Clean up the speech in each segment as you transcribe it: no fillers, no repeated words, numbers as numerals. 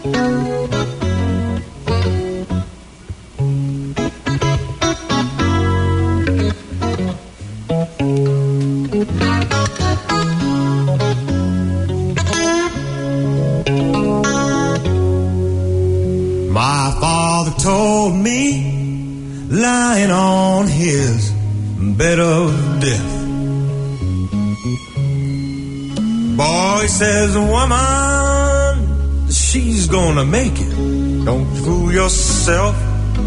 My father told me, lying on his bed of death, boy, says, woman, she's gonna make it. Don't fool yourself.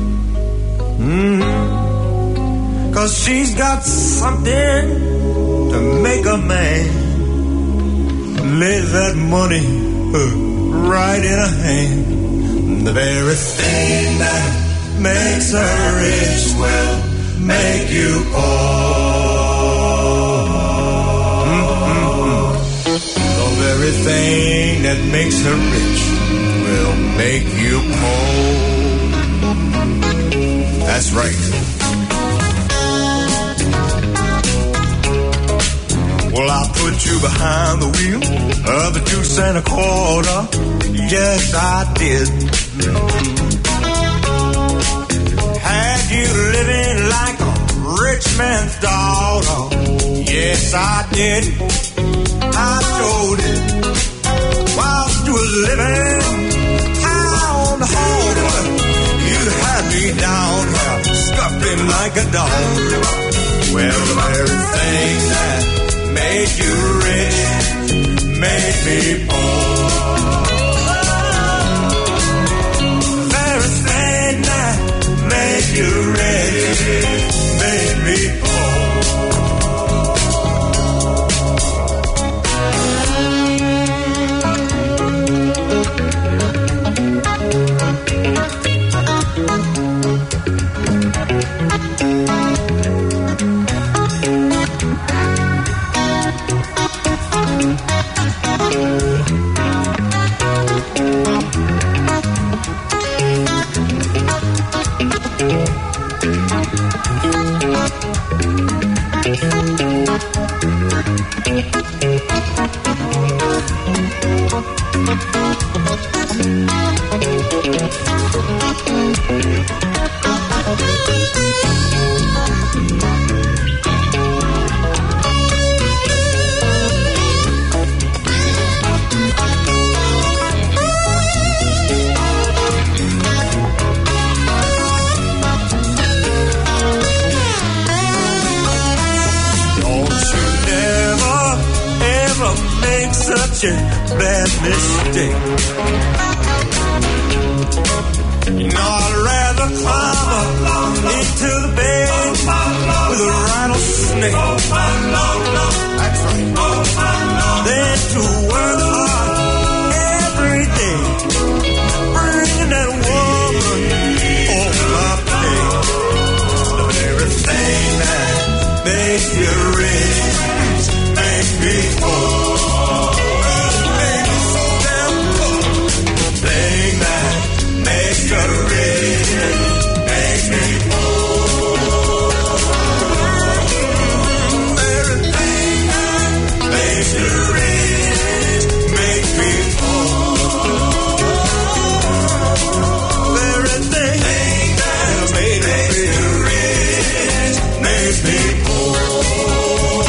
'Cause she's got something to make a man lay that money right in her hand. The very thing that makes her rich will make you poor. The very thing that makes her rich will make you poor. That's right. Well, I put you behind the wheel of a deuce and a quarter. Yes, I did. Had you living like a rich man's daughter. Yes, I did. I showed it. While you was living high on the hog, you had me down here, scuffing like a dog. Well, the very thing that made you rich made me poor. Make you rich, make me poor. Such a bad mistake. You know, I'd rather climb up into the bed with a rattlesnake. That's right. Than to work hard every day, bringing that woman on my plate. Everything that makes you rich makes me poor. Makes you rich, makes me poor. Everything that makes you rich, makes me poor. Everything that makes you rich, makes me poor.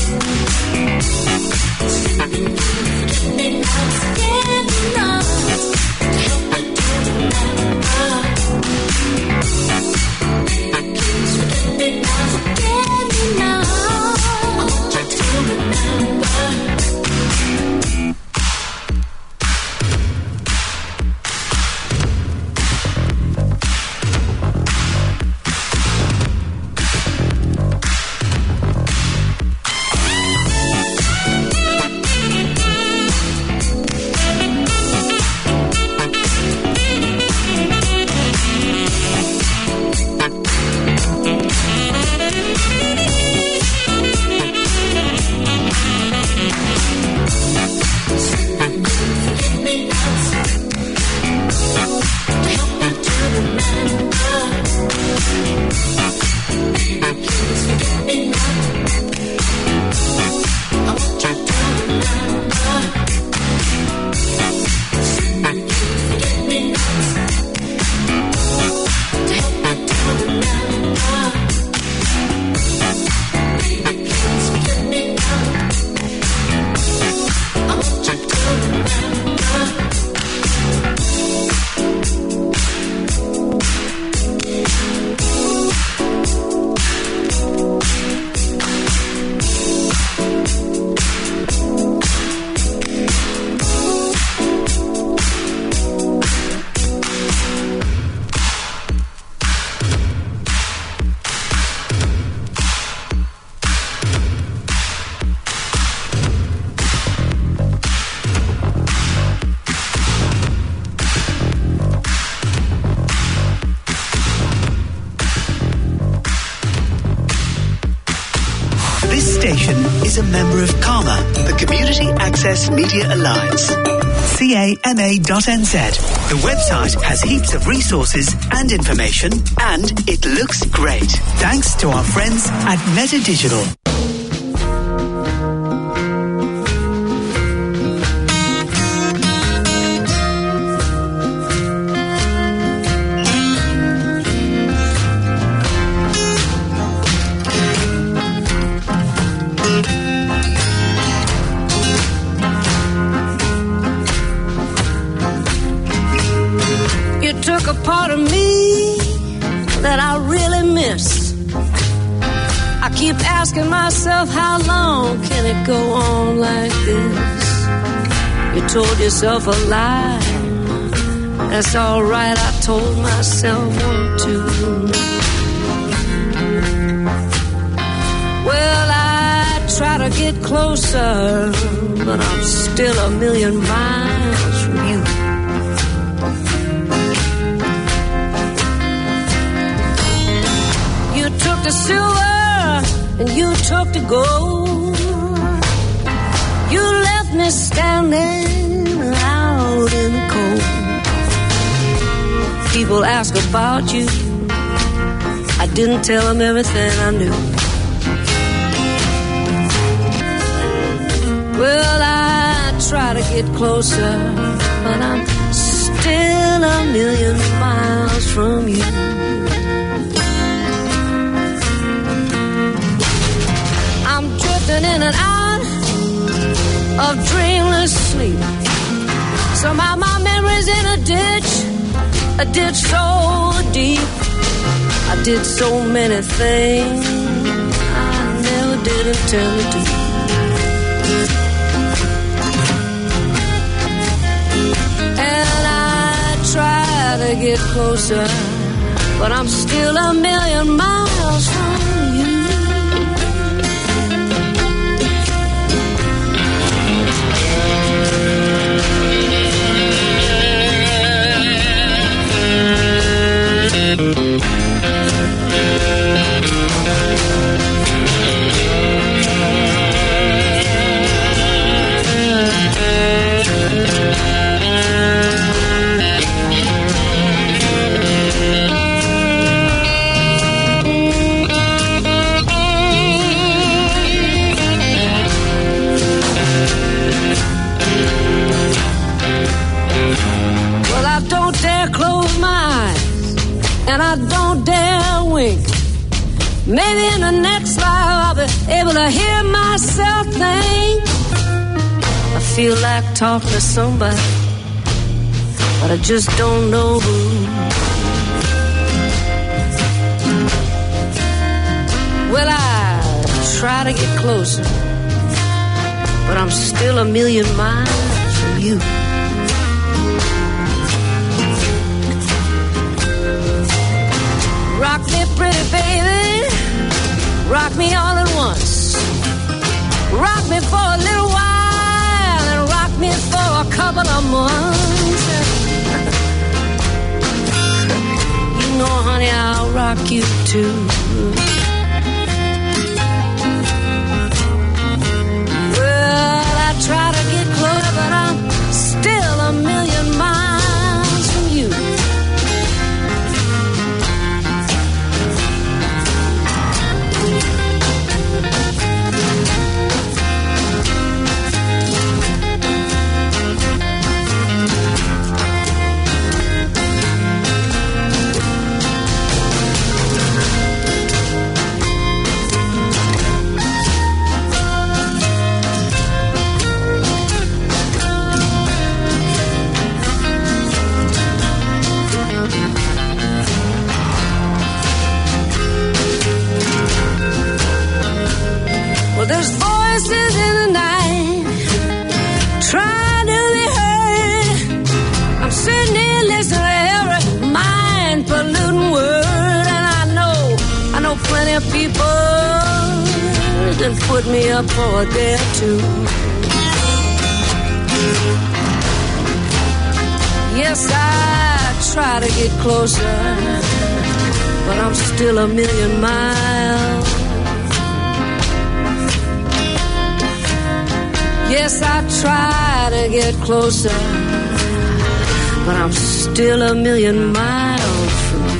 is a member of CAMA, the Community Access Media Alliance. CAMA.NZ. The website has heaps of resources and information, and it looks great. Thanks to our friends at Meta Digital. A part of me that I really miss. I keep asking myself, how long can it go on like this? You told yourself a lie. That's all right, I told myself one too. Well, I try to get closer, but I'm still a million miles from you. You took the silver and you took the gold. You left me standing out in the cold. People ask about you. I didn't tell them everything I knew. Well, I try to get closer, but I'm still a million miles from you. In and out of dreamless sleep. Somehow my memory's in a ditch so deep. I did so many things I never did intend to do. And I try to get closer, but I'm still a million miles from you. And I don't dare wink. Maybe in the next life I'll be able to hear my myself think I feel like talking to somebody, but I just don't know who. Well, I try to get closer, but I'm still a million miles from you. Rock me, pretty baby, rock me all at once. Rock me for a little while and rock me for a couple of months. You know, honey, I'll rock you too. Well, I try to get closer, but I'm still a million miles from you. There's voices in the night trying to be heard. I'm sitting here listening to every mind-polluting word, and I know plenty of people that put me up for a day or two. Yes, I try to get closer, but I'm still a million miles. Yes, I try to get closer, but I'm still a million miles from you.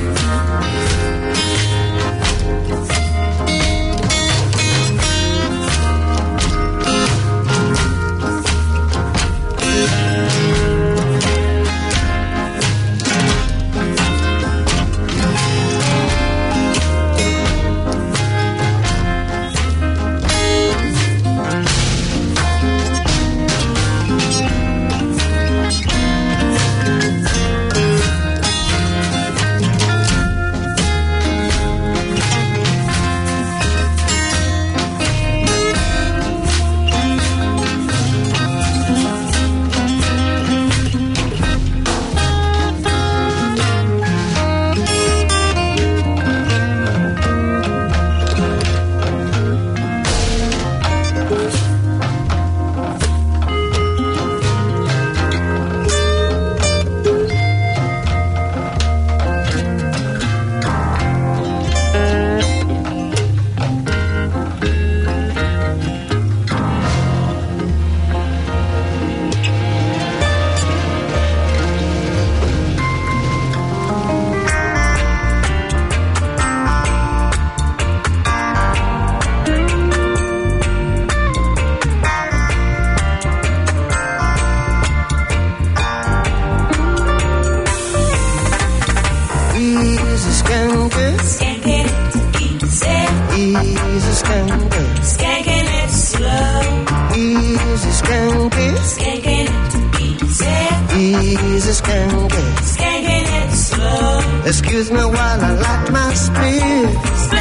Excuse me while I light my split.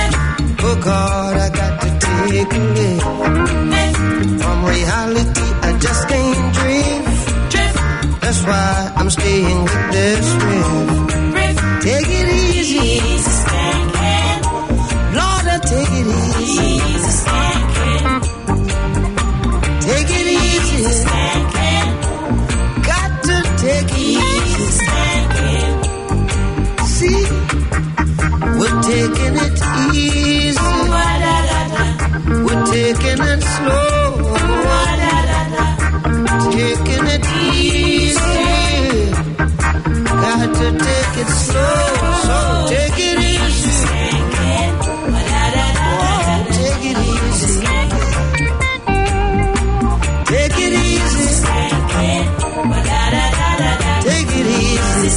Oh God, I got to take a lick. From reality, I just can't drift. That's why I'm staying with this riff. Take it easy, Lord, I take it easy. Take it easy, got to take it easy. See, we're taking it easy. We're taking it slow. Taking it easy. Got to take it slow. So take it easy. Oh, take it easy. Take it easy. Take it easy.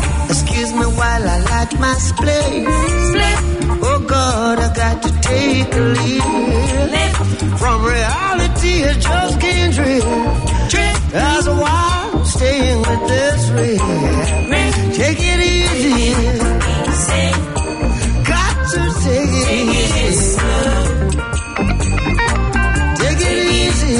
Excuse me while I light my split. Oh God, I got to take a live. From reality, I just can't drift. That's why I'm staying with this ring. Take it easy. Got to take it easy. Take it easy.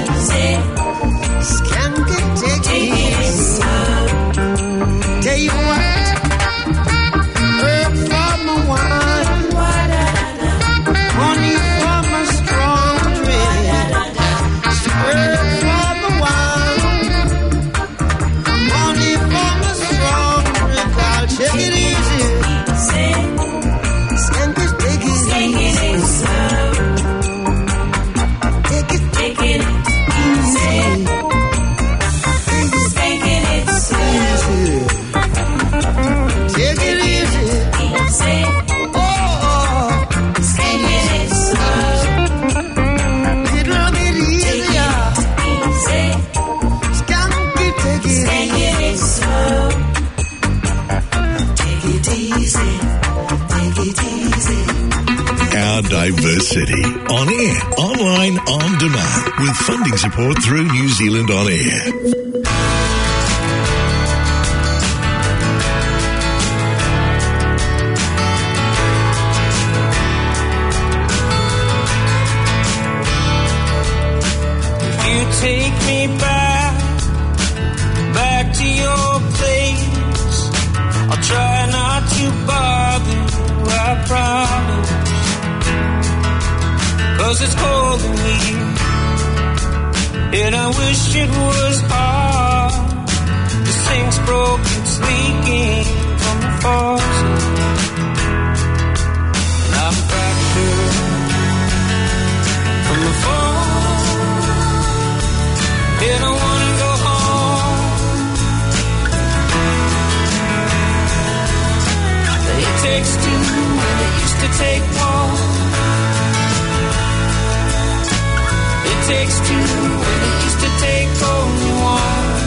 Skank it, take it easy. Tell you what, herb for my wine, honey for my strong drink, herb for my wine, honey for my strong drink. I'll take it easy. Skank it, take it easy. Take it easy. Take it easy. Oh, take it easy. Little bit easier. Skank it, take it easy. Take it easy. Take it easy. Our diverse city. On air, online, on demand. With funding support through New Zealand On Air. Take me back to your place. I'll try not to bother you, I promise. 'Cause it's cold in here, and I wish it was hot. The sink's broke, it's leaking from the faucet, and I'm fractured from the fall. And I wanna go home. It takes two, and it used to take one. It takes two, and it used to take only one.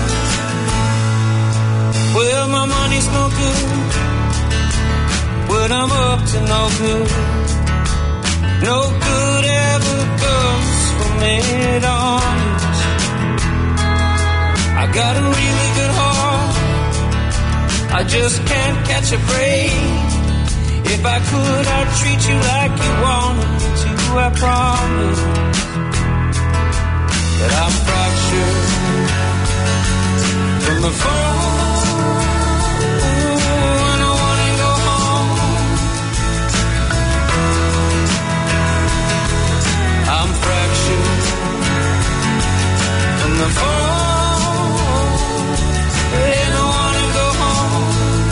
Well, my money's no good when I'm up to no good. No good ever comes from it honest. I got a really good heart, I just can't catch a break. If I could, I'd treat you like you wanted me to. I promise that I'm fractured from the fall, and I wanna go home. I'm fractured from the fall. And I wanna go home.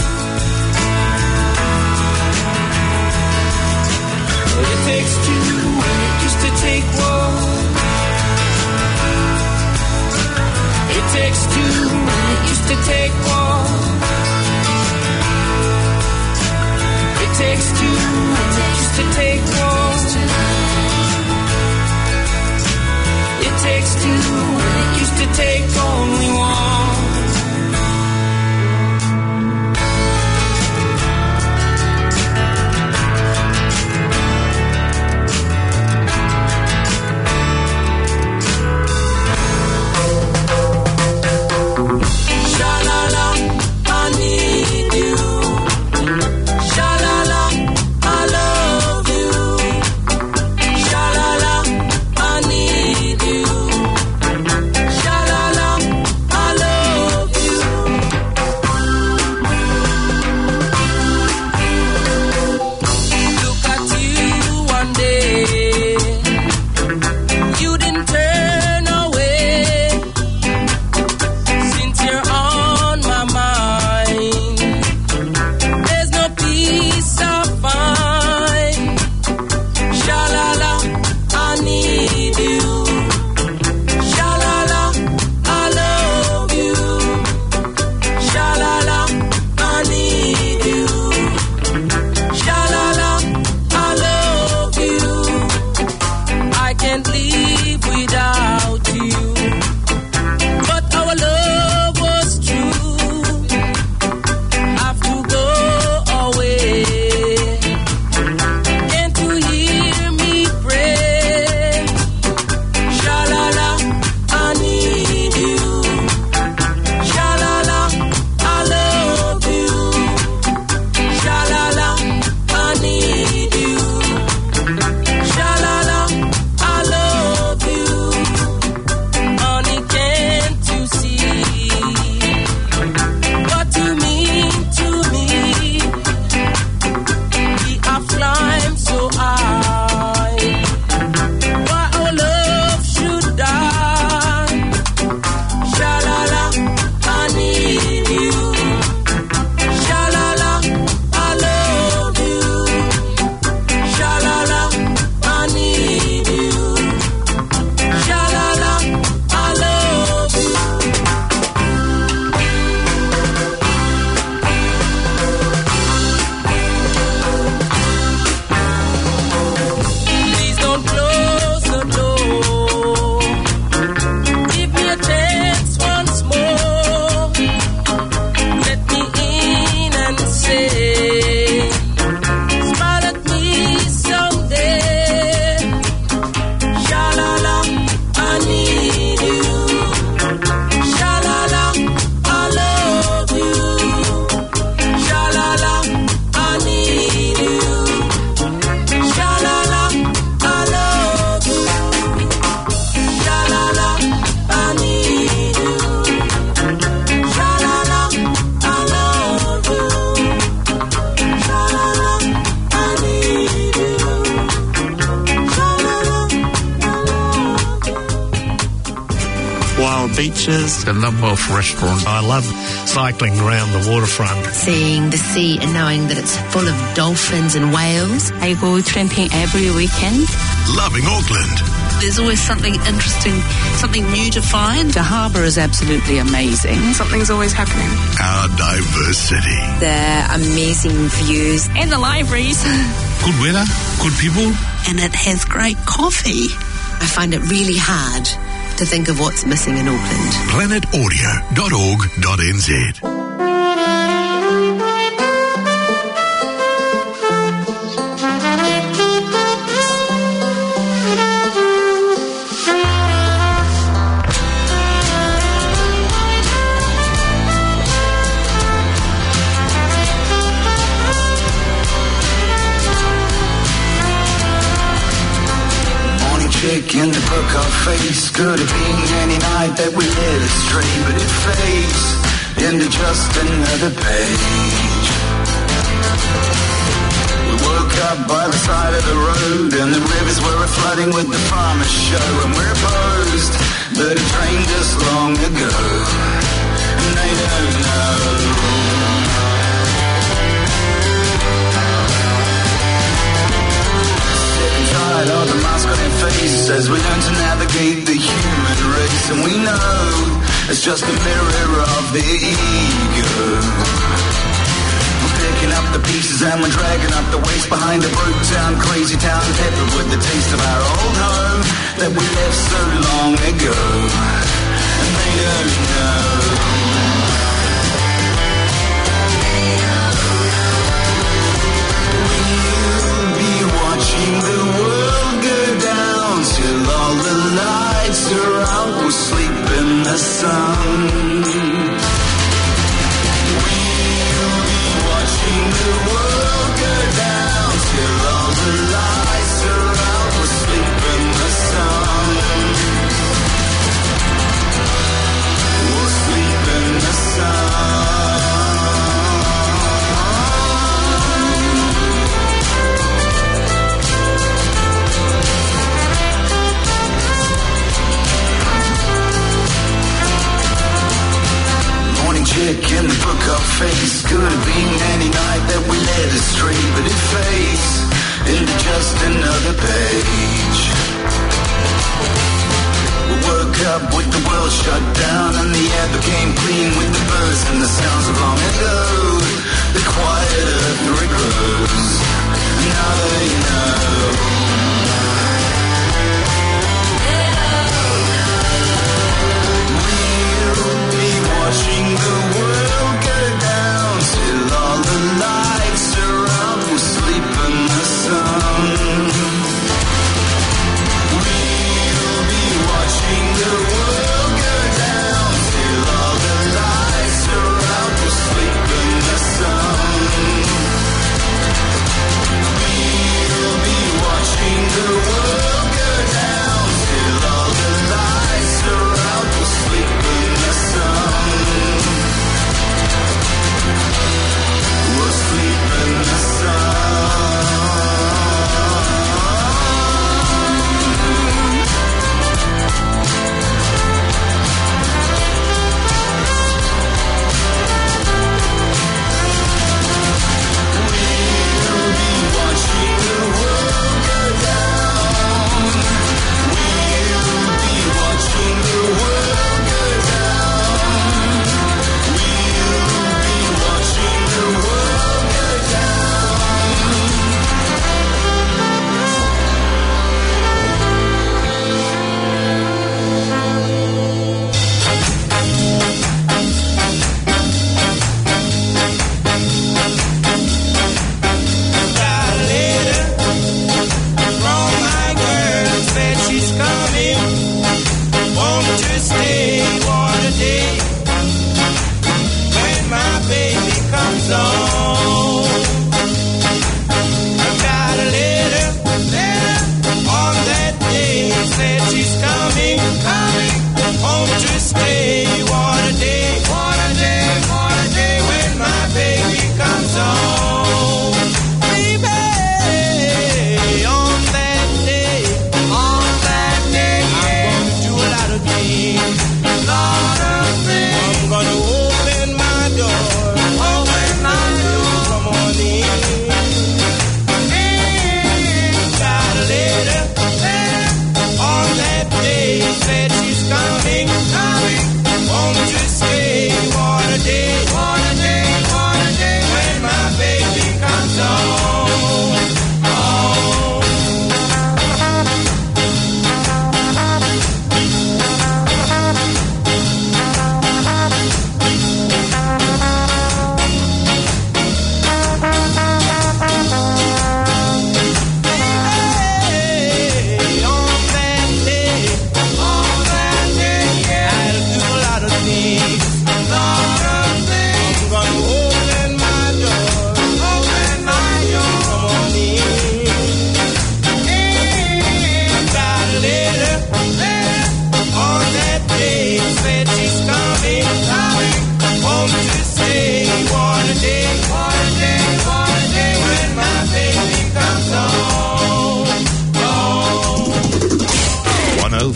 But it takes two, and it used to take one. It takes two, and it used to take one. It takes two, and it used to take one. It takes two, and it used to take only one. I beaches. The number of restaurants. I love cycling around the waterfront. Seeing the sea and knowing that it's full of dolphins and whales. I go tramping every weekend. Loving Auckland. There's always something interesting, something new to find. The harbour is absolutely amazing. Something's always happening. Our diverse city. The amazing views. And the libraries. Good weather, good people. And it has great coffee. I find it really hard to think of what's missing in Auckland. planetaudio.org.nz. In the book of face, could have been any night that we led astray, but it fades into just another page. We woke up by the side of the road, and the rivers were flooding with the farmer's show, and we're opposed that it drained us long ago, and they don't know. Of the mask on their faces as we learn to navigate the human race, and we know it's just a mirror of the ego. We're picking up the pieces and we're dragging up the waste behind a broke down, crazy town, peppered with the taste of our old home that we left so long ago, and they don't know. Watching the world go down till all the lights around will sleep in the sun. We'll be watching the world go down till all the lights around will sleep in the sun. We'll sleep in the sun. Chick in the book of face, could have been any night that we led astray, but it fades into just another page. We woke up with the world shut down, and the air became clean with the birds and the sounds of long ago. The quiet earth regrows, now they know. Watching the world go down till all the lights around will sleep in the sun. We'll be watching the world go down till all the lights around will sleep in the sun. We'll be watching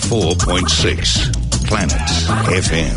104.6 Planet FM.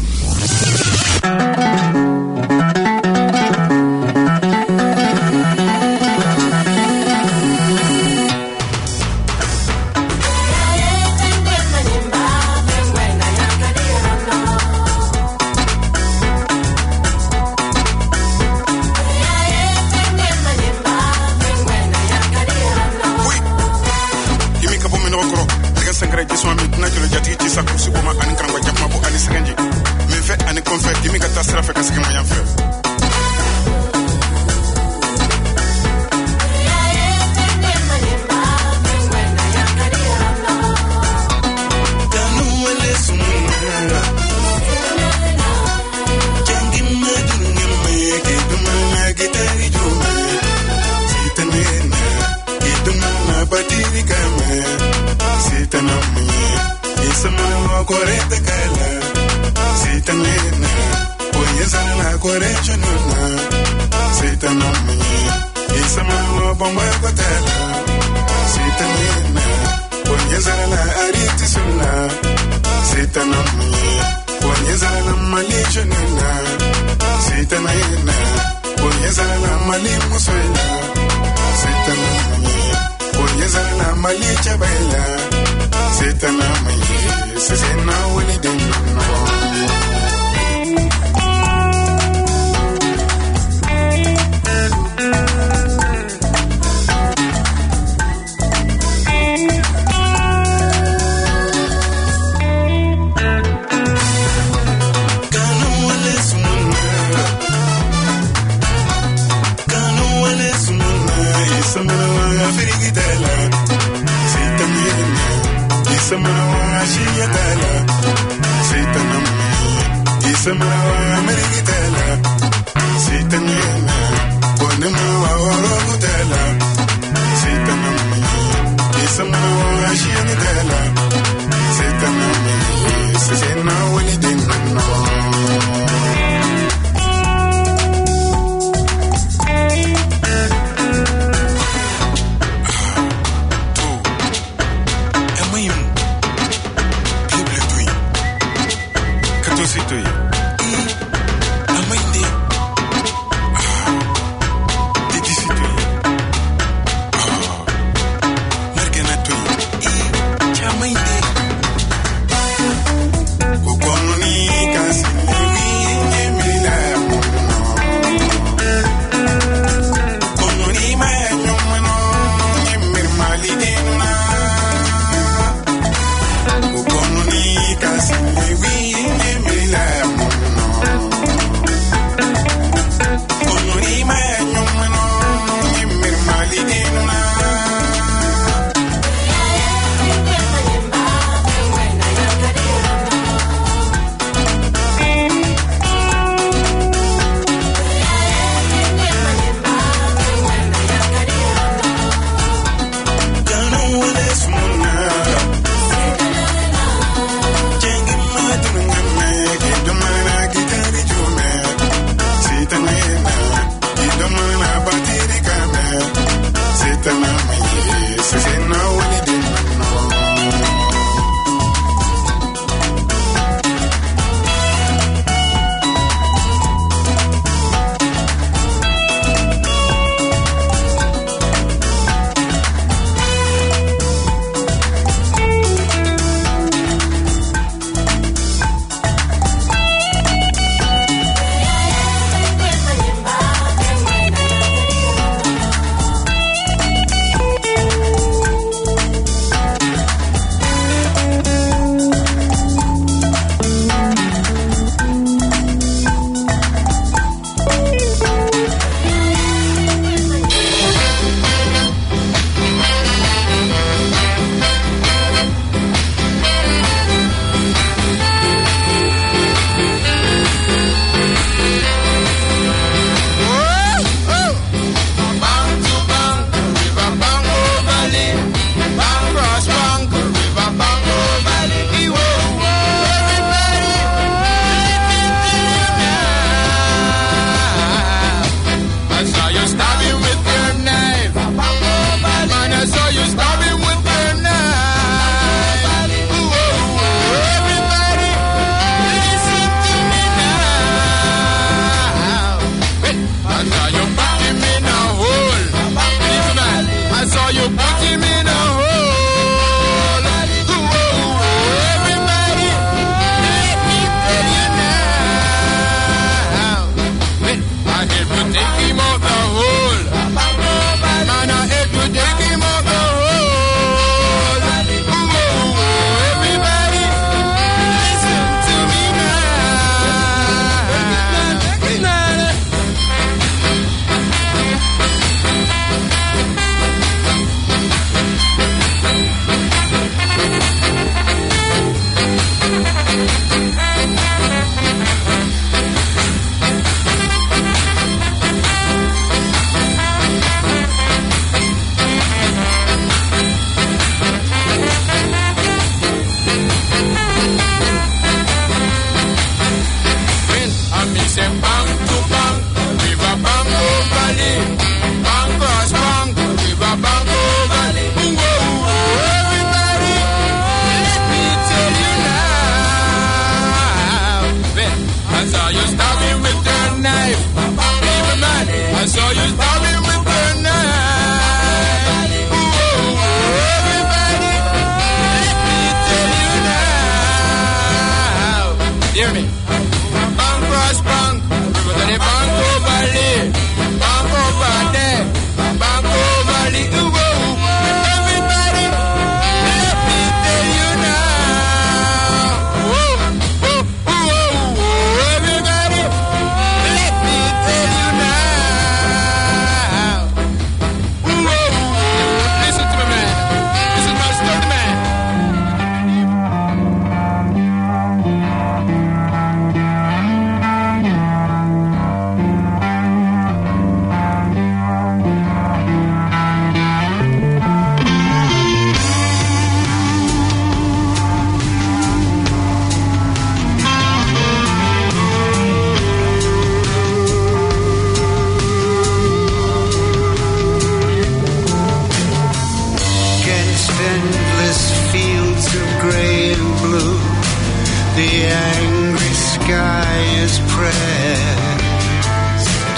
endless fields of gray and blue, the angry sky is pressed.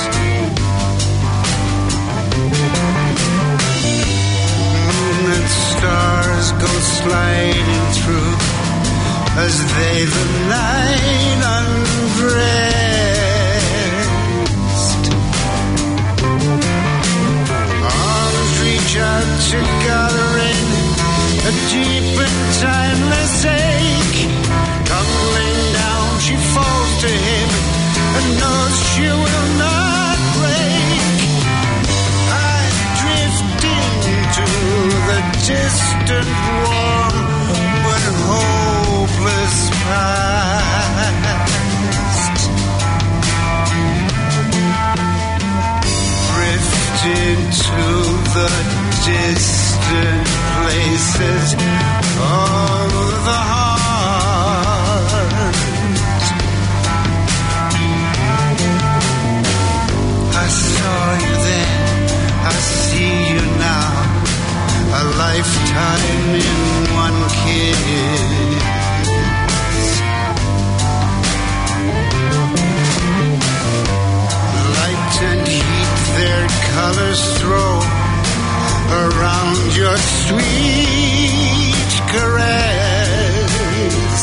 Moon and stars go sliding through as they the night undressed. Arms reach out together in a deep and timeless ache. Tumbling down, she falls to him and knows she will not break. I drift into the distant warm but hopeless past. Drift into the distant places of the heart. I saw you then, I see you now, a lifetime in one kiss. Light and heat their colors throw around your sweet caress.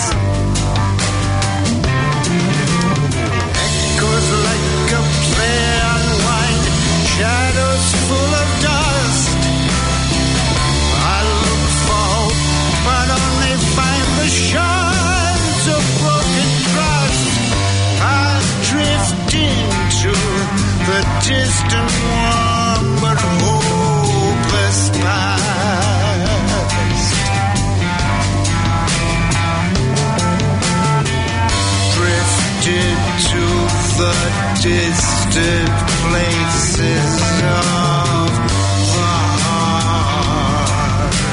Echoes like a play on wine, shadows full of dust. I look for hope, but only find the shards of broken trust. I drift into the distant warm but hopeless past. Drifted to the distant places of the heart.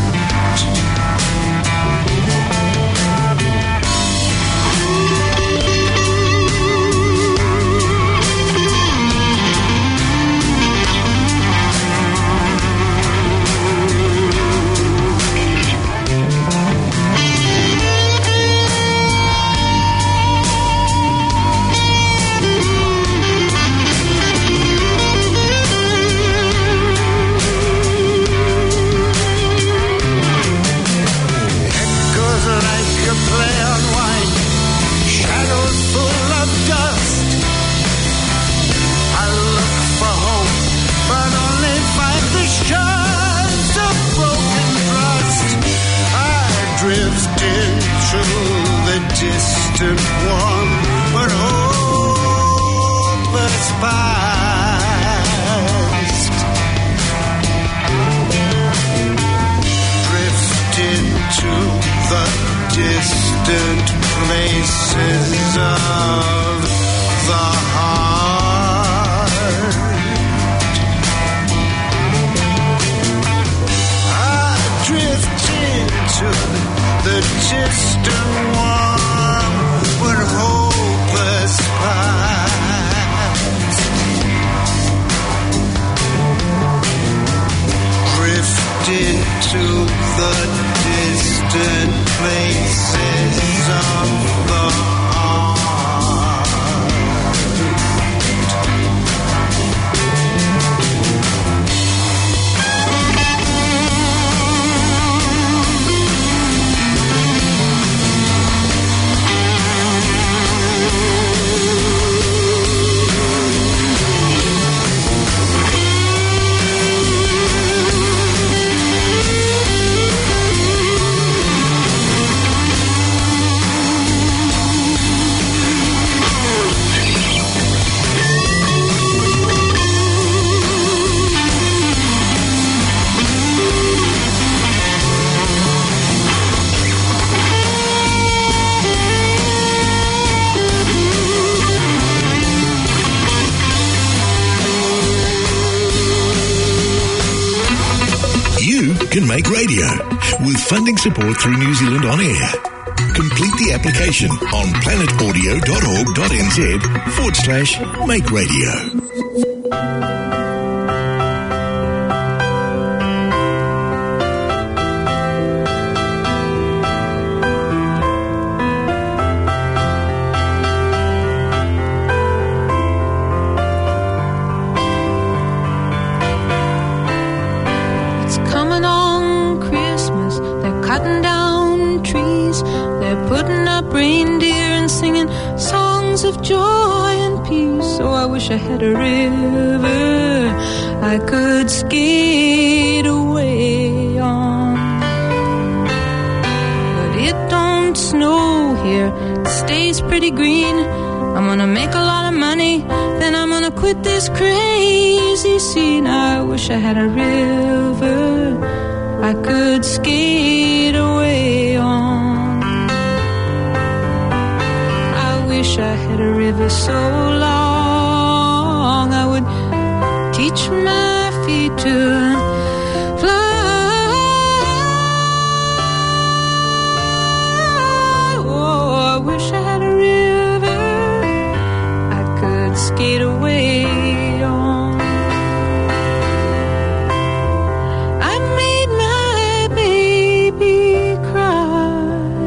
Distant one, but hopeless past. Drifted to the distant places of the heart. I drifted to the distant warm but hopeless past. Drifted to the distant places of the can make radio with funding support through New Zealand On Air. Complete the application on planetaudio.org.nz/make radio. songs of joy and peace. Oh, I wish I had a river I could skate away on. But it don't snow here, it stays pretty green. I'm gonna make a lot of money, then I'm gonna quit this crazy scene. I wish I had a river I could skate away on. I wish I had a river so long I would teach my feet to fly. Oh, I wish I had a river I could skate away on. I made my baby cry.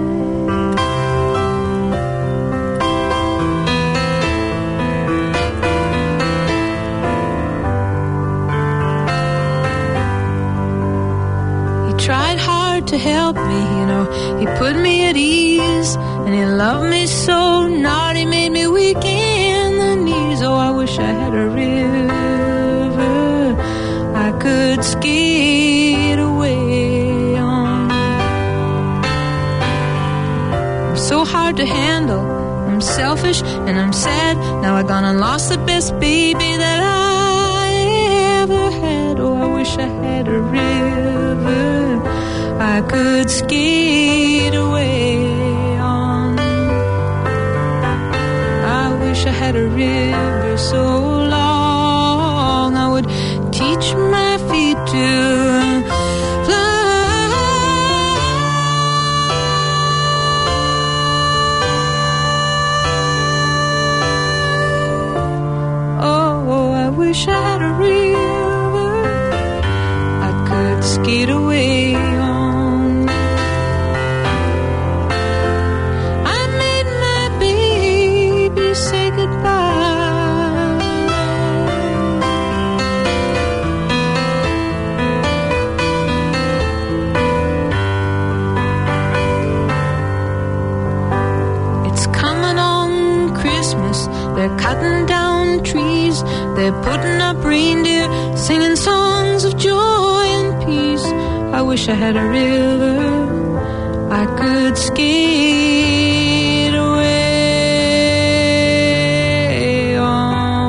He tried hard to help me, you know, he put me at ease, and he loved me so not, he made me weak in the knees. Oh, I wish I had a river I could skate away on. I'm so hard to handle, I'm selfish and I'm sad. Now I gone and lost the best baby that I ever had. Oh, I wish I had a river I could skate away on. I wish I had a river so long I would teach my feet to fly. Oh, I wish I had a river I could skate away on. I made my baby say goodbye. It's coming on Christmas, they're cutting down trees, they're putting up reindeer, singing songs of joy and peace. I wish I had a river I could skate away on.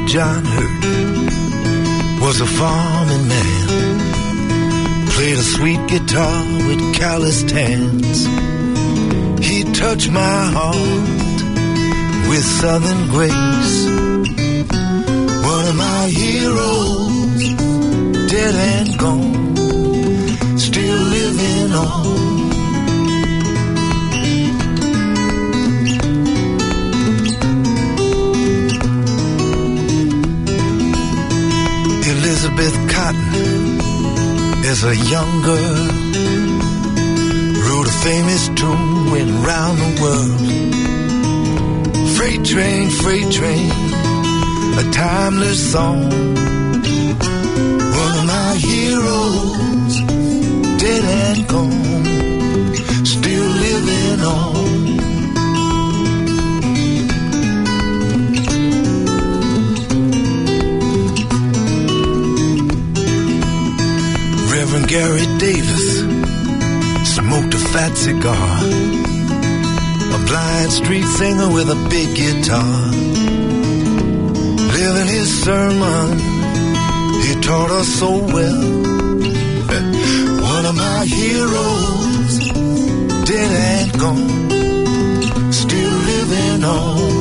John Hurt was a farming man. Played a sweet guitar with calloused hands. He touched my heart with southern grace. One of my heroes, dead and gone, still living on. Elizabeth Cotton is a young girl, wrote a famous tune, went round the world. Freight train, a timeless song. One of my heroes, dead and gone, still living on. Reverend Gary Davis smoked a fat cigar, a blind street singer with a big guitar. Living his sermon, he taught us so well. One of my heroes, dead and gone, still living on.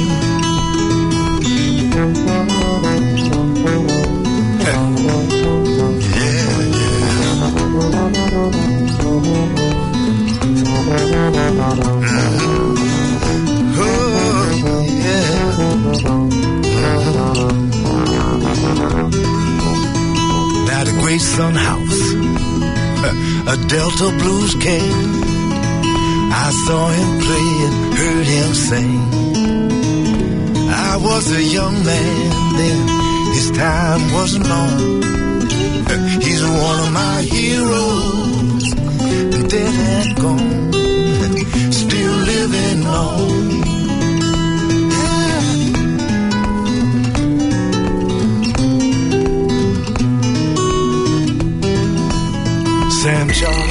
At a Grayson house, a Delta blues king, I saw him play and heard him sing. I was a young man then, his time wasn't long. He's one of my heroes, dead and gone, still living on. Sam Charles.